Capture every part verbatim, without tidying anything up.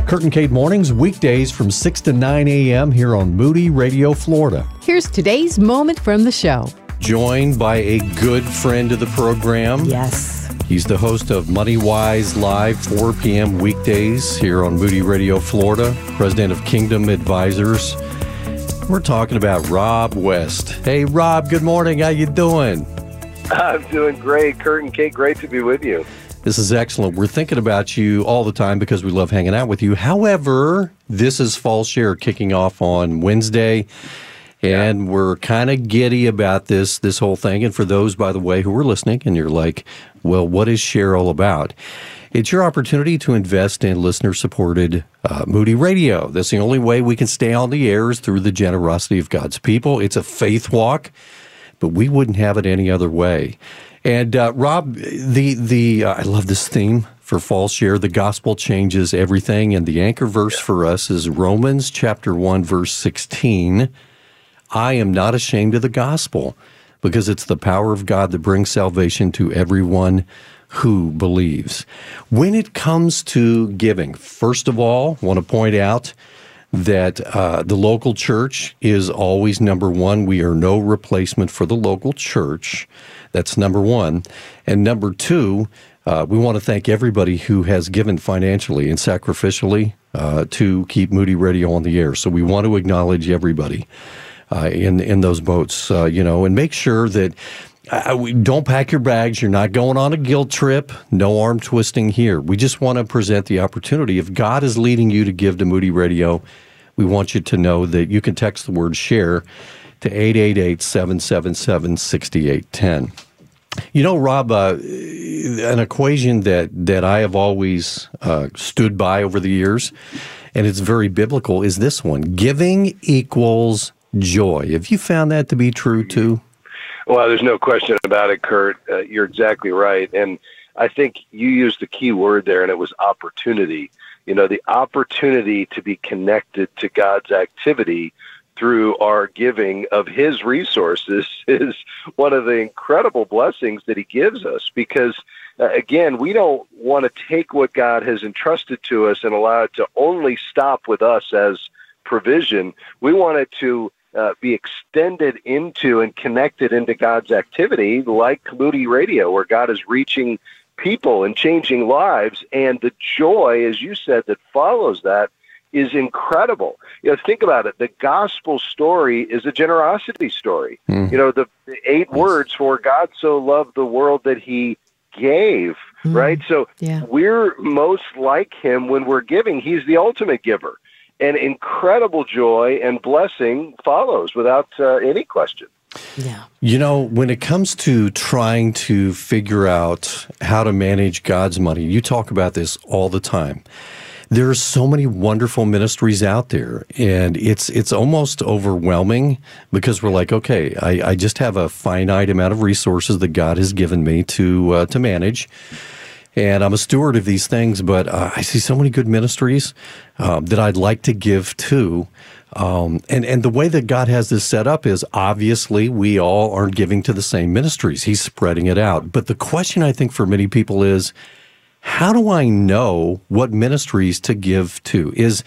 Kurt and Kate Mornings, weekdays from six to nine a.m. here on Moody Radio, Florida. Here's today's moment from the show. Joined by a good friend of the program. Yes. He's the host of Money Wise Live, four p.m. weekdays here on Moody Radio, Florida. President of Kingdom Advisors. We're talking about Rob West. Hey, Rob, good morning. How you doing? I'm doing great. Kurt and Kate, great to be with you. This is excellent. We're thinking about you all the time because we love hanging out with you. However, this is Fall Share kicking off on Wednesday, and yeah. we're kind of giddy about this this whole thing. And for those, by the way, who are listening, and you're like, well, what is Share all about? It's your opportunity to invest in listener-supported uh, Moody Radio. That's the only way we can stay on the air is through the generosity of God's people. It's a faith walk, but we wouldn't have it any other way. And uh, Rob, the the uh, I love this theme for Fall Share. The gospel changes everything, and the anchor verse for us is Romans chapter one, verse sixteen. I am not ashamed of the gospel, because it's the power of God that brings salvation to everyone who believes. When it comes to giving, first of all, I want to point out that uh, the local church is always number one. We are no replacement for the local church. That's number one. And number two, uh, we want to thank everybody who has given financially and sacrificially uh, to keep Moody Radio on the air. So we want to acknowledge everybody uh, in in those boats, uh, you know, and make sure that uh, we don't pack your bags. You're not going on a guilt trip. No arm twisting here. We just want to present the opportunity. If God is leading you to give to Moody Radio, we want you to know that you can text the word SHARE to eight eight eight, seven seven seven, six eight one zero. You know, Rob, uh, an equation that, that I have always uh, stood by over the years, and it's very biblical, is this one. Giving equals joy. Have you found that to be true, too? Well, there's no question about it, Kurt. Uh, you're exactly right. And I think you used the key word there, and it was opportunity. You know, the opportunity to be connected to God's activity through our giving of his resources is one of the incredible blessings that he gives us, because, uh, again, we don't want to take what God has entrusted to us and allow it to only stop with us as provision. We want it to uh, be extended into and connected into God's activity, like Moody Radio, where God is reaching people and changing lives, and the joy, as you said, that follows that is incredible. You know, think about it. The gospel story is a generosity story. Mm. You know, the, the eight yes. words for God so loved the world that he gave, mm. right? So yeah. we're most like him when we're giving. He's the ultimate giver. And incredible joy and blessing follows without uh, any question. Yeah. You know, when it comes to trying to figure out how to manage God's money, you talk about this all the time. There are so many wonderful ministries out there, and it's it's almost overwhelming because we're like, okay, I, I just have a finite amount of resources that God has given me to uh, to manage, and I'm a steward of these things, but uh, I see so many good ministries um, that I'd like to give to. Um, and, and the way that God has this set up is obviously we all aren't giving to the same ministries. He's spreading it out. But the question I think for many people is, how do I know what ministries to give to? Is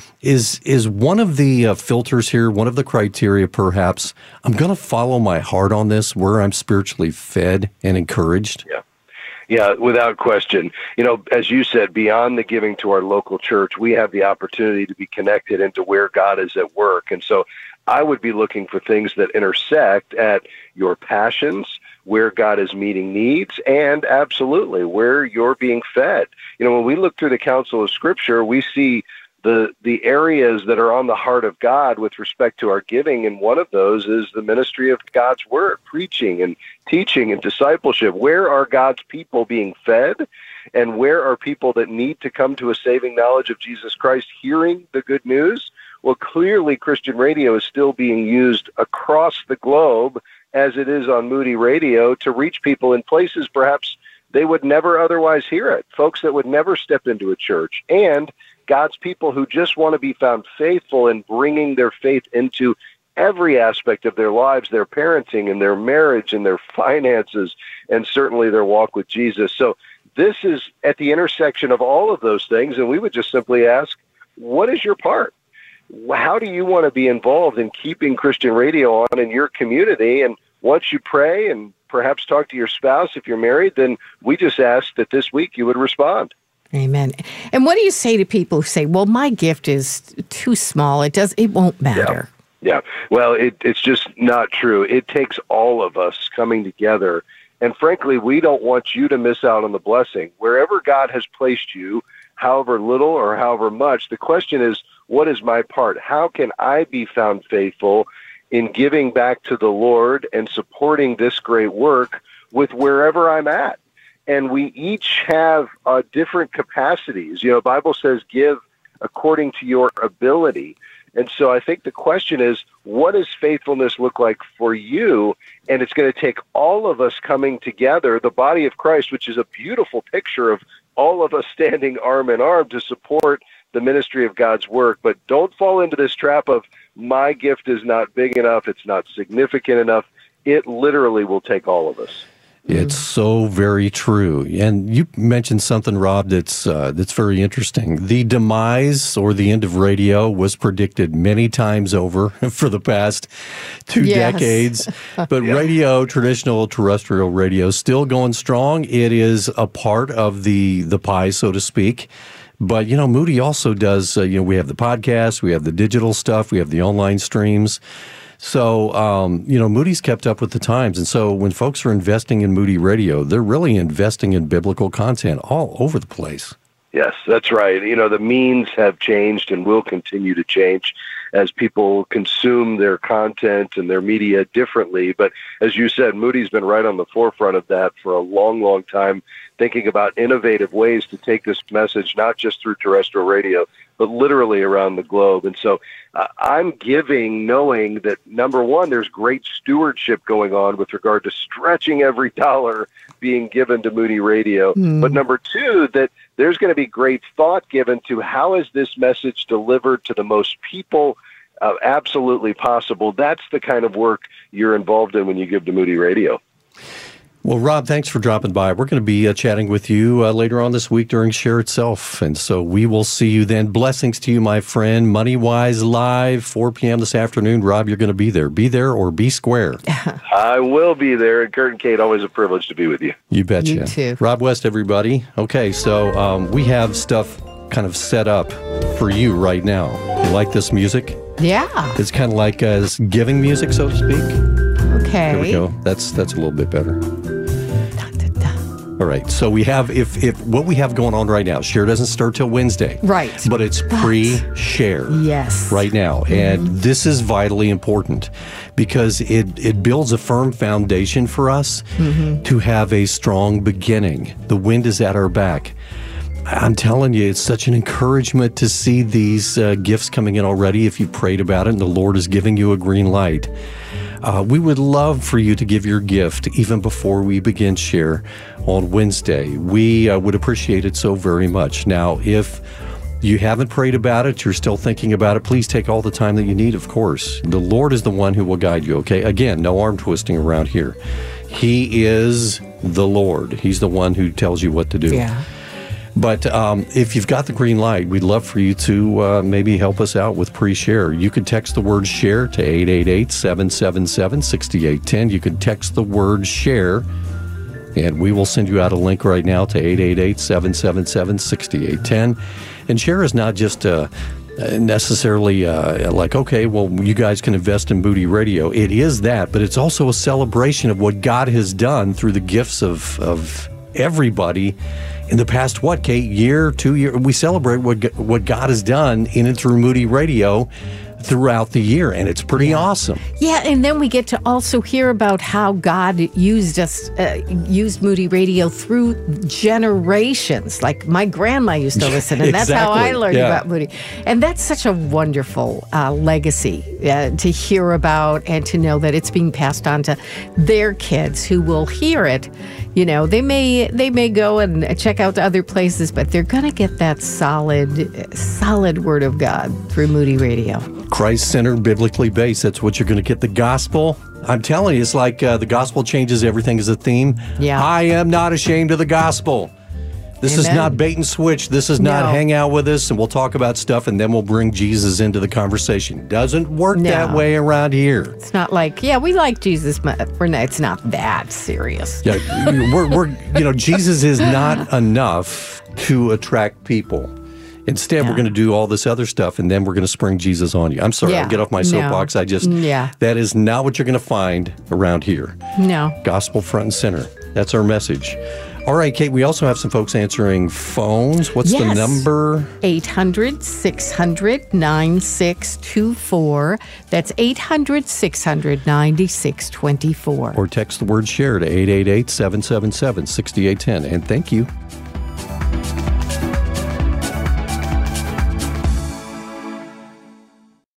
is is one of the uh, filters here, one of the criteria perhaps, I'm going to follow my heart on this where I'm spiritually fed and encouraged? Yeah. Yeah, without question. You know, as you said, beyond the giving to our local church, we have the opportunity to be connected into where God is at work. And so I would be looking for things that intersect at your passions, where God is meeting needs, and absolutely where you're being fed. You know, when we look through the counsel of Scripture, we see the the areas that are on the heart of God with respect to our giving, and one of those is the ministry of God's Word, preaching and teaching and discipleship. Where are God's people being fed, and where are people that need to come to a saving knowledge of Jesus Christ hearing the good news? Well, clearly Christian radio is still being used across the globe, as it is on Moody Radio, to reach people in places perhaps they would never otherwise hear it, folks that would never step into a church, and God's people who just want to be found faithful in bringing their faith into every aspect of their lives, their parenting and their marriage and their finances, and certainly their walk with Jesus. So this is at the intersection of all of those things, and we would just simply ask, what is your part? How do you want to be involved in keeping Christian radio on in your community? And once you pray and perhaps talk to your spouse, if you're married, then we just ask that this week you would respond. Amen. And what do you say to people who say, well, my gift is too small. It does, it won't matter. Yeah. yeah. Well, it, it's just not true. It takes all of us coming together. And frankly, we don't want you to miss out on the blessing. Wherever God has placed you, however little or however much, the question is, what is my part? How can I be found faithful in giving back to the Lord and supporting this great work with wherever I'm at? And we each have uh, different capacities. You know, the Bible says, give according to your ability. And so I think the question is, what does faithfulness look like for you? And it's going to take all of us coming together, the body of Christ, which is a beautiful picture of all of us standing arm in arm to support the ministry of God's work. But don't fall into this trap of, my gift is not big enough, it's not significant enough. It literally will take all of us. It's so very true. And you mentioned something, Rob, that's uh, that's very interesting. The demise or the end of radio was predicted many times over for the past two yes. decades. But yeah. radio, traditional terrestrial radio, still going strong. It is a part of the, the pie, so to speak. But, you know, Moody also does, uh, you know, we have the podcast, we have the digital stuff, we have the online streams. So, um, you know, Moody's kept up with the times. And so when folks are investing in Moody Radio, they're really investing in biblical content all over the place. Yes, that's right. You know, the means have changed and will continue to change as people consume their content and their media differently. But as you said, Moody's been right on the forefront of that for a long, long time, thinking about innovative ways to take this message, not just through terrestrial radio, but literally around the globe. And so uh, I'm giving knowing that, number one, there's great stewardship going on with regard to stretching every dollar being given to Moody Radio. Mm. But number two, that there's going to be great thought given to how is this message delivered to the most people uh, absolutely possible. That's the kind of work you're involved in when you give to Moody Radio. Well, Rob, thanks for dropping by. We're going to be uh, chatting with you uh, later on this week during Share Itself. And so we will see you then. Blessings to you, my friend. MoneyWise Live, four p.m. this afternoon. Rob, you're going to be there. Be there or be square. I will be there. And Kurt and Kate, always a privilege to be with you. You betcha. You too. Rob West, everybody. Okay, so um, we have stuff kind of set up for you right now. You like this music? Yeah. It's kind of like uh, giving music, so to speak. Okay. There we go. That's that's a little bit better. All right, so we have, if if what we have going on right now, Share doesn't start till Wednesday. Right. But it's but, pre-Share. Yes. Right now. Mm-hmm. And this is vitally important because it, it builds a firm foundation for us mm-hmm. to have a strong beginning. The wind is at our back. I'm telling you, it's such an encouragement to see these uh, gifts coming in already if you prayed about it and the Lord is giving you a green light. Uh, we would love for you to give your gift even before we begin Share on Wednesday. We uh, would appreciate it so very much. Now, if you haven't prayed about it, you're still thinking about it, please take all the time that you need, of course. The Lord is the one who will guide you, okay? Again, no arm twisting around here. He is the Lord. He's the one who tells you what to do. Yeah. But um, if you've got the green light, we'd love for you to uh, maybe help us out with pre-share. You can text the word SHARE to eight eight eight, seven seven seven, six eight one zero. You can text the word SHARE, and we will send you out a link right now to eight eight eight, seven seven seven, six eight one zero. And SHARE is not just uh, necessarily uh, like, okay, well, you guys can invest in Moody Radio. It is that, but it's also a celebration of what God has done through the gifts of, of everybody in the past, what, Kate, year, two years, we celebrate what what God has done in and through Moody Radio throughout the year, and it's pretty yeah. awesome. Yeah, and then we get to also hear about how God used us, uh, used Moody Radio through generations. Like my grandma used to listen, and exactly. that's how I learned yeah. about Moody. And that's such a wonderful uh, legacy uh, to hear about and to know that it's being passed on to their kids who will hear it. You know, they may they may go and check out other places, but they're going to get that solid, solid Word of God through Moody Radio. Christ-centered, biblically based. That's what you're going to get. The gospel. I'm telling you, it's like uh, the gospel changes everything as a theme. Yeah. I am not ashamed of the gospel. This is Amen. not bait and switch. This is not No. hang out with us and we'll talk about stuff and then we'll bring Jesus into the conversation. Doesn't work No. that way around here. It's not like, yeah, we like Jesus, but we're not, it's not that serious. Yeah, we're, we're, you know, Jesus is not enough to attract people. Instead, Yeah. we're going to do all this other stuff, and then we're going to spring Jesus on you. I'm sorry, Yeah. I'll get off my No. soapbox. I just, Yeah. that is not what you're going to find around here. No. Gospel front and center. That's our message. All right, Kate, we also have some folks answering phones. What's the Yes. number? eight hundred, six hundred, nine six two four. That's eight hundred, six hundred, ninety-six twenty-four. Or text the word share to eight eight eight, seven seven seven, six eight one zero. And thank you.